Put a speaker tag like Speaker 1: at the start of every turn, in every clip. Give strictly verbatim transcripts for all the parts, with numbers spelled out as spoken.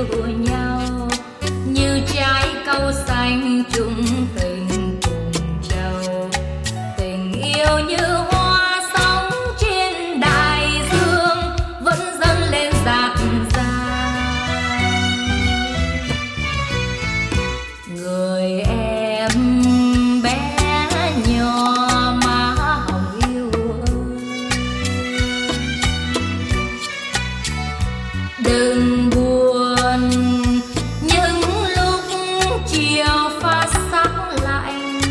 Speaker 1: yêu nhau, như trái cau xanh chung tình cùng trầu. Tình yêu như hoa sóng trên đại dương vẫn dâng lên dạt dào. Người em bé nhỏ má hồng yêu ơi, đừng buồn những lúc chiều pha sáng lạnh.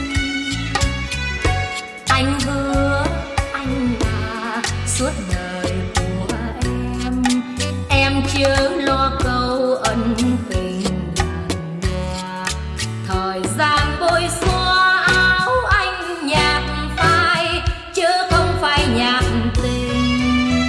Speaker 1: Anh hứa anh là suốt đời của em, em chớ lo câu ân tình ngàn nhà. Thời gian bôi xóa áo anh nhạt phai, chứ không phải nhạt tình.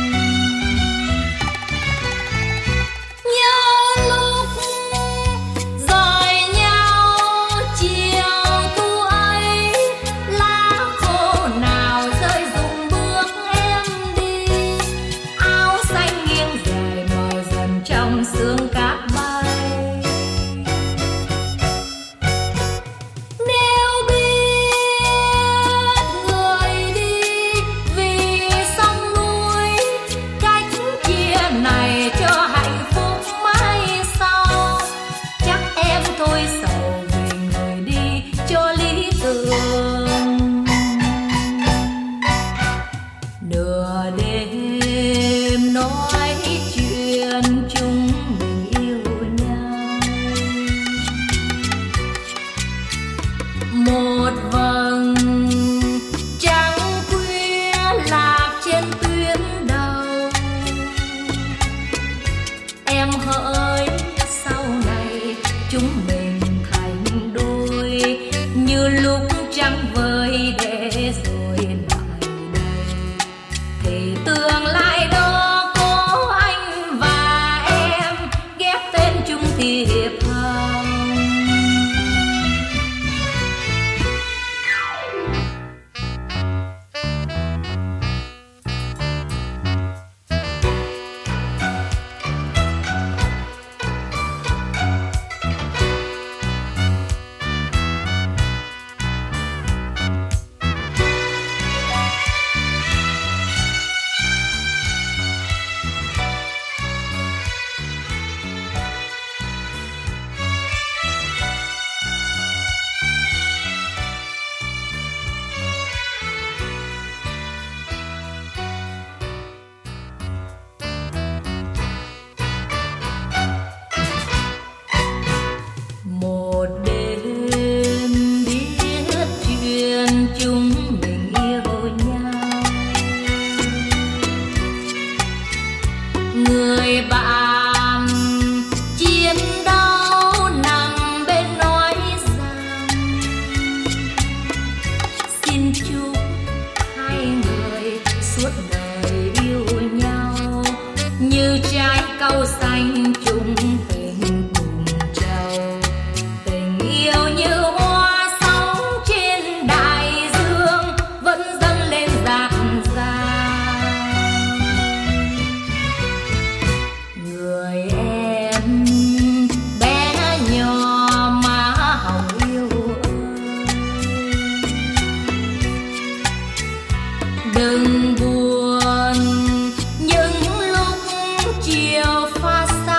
Speaker 1: Nhớ lúc rời nhau chiều thu ấy, lá khô nào rơi rụng bước em đi. Áo xanh nghiêng rời mờ dần trong sương cát bay. Nếu biết người đi vì sông núi, cách chia này cho hạnh phúc mãi sau, chắc em thôi sầu vì người đi cho lý tưởng. Nửa đêm nói chuyện chúng mình yêu nhau, một vầng trăng khuya lạc trên tuyến đầu. Em hỡi sau này chúng mình thành đôi, như lúc trăng vơi để rồi lại đây. Thì tương lai đó có anh và em ghép tên chung thiệp hồng. Một đêm biết chuyện chúng mình yêu nhau, người bạn chiến đấu nằm bên nói rằng xin chúc hai người suốt đời yêu nhau, như trái cau xanh chung tình cùng trầu. Tình yêu như hoa sóng trên đại dương vẫn dâng lên dạt dào. Người em bé nhỏ má hồng yêu ơi, đừng buồn những lúc chiều pha xa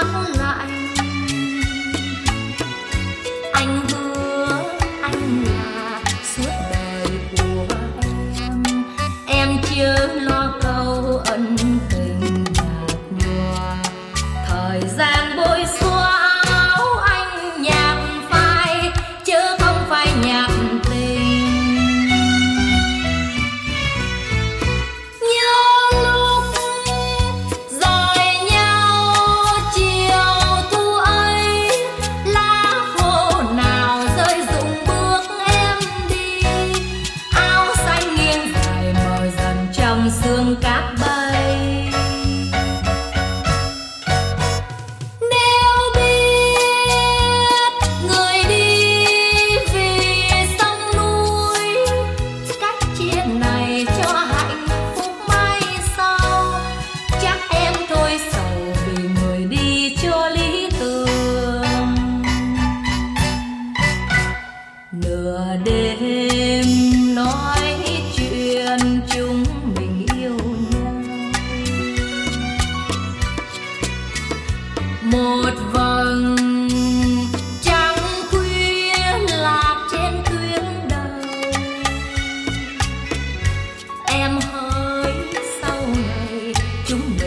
Speaker 1: chúng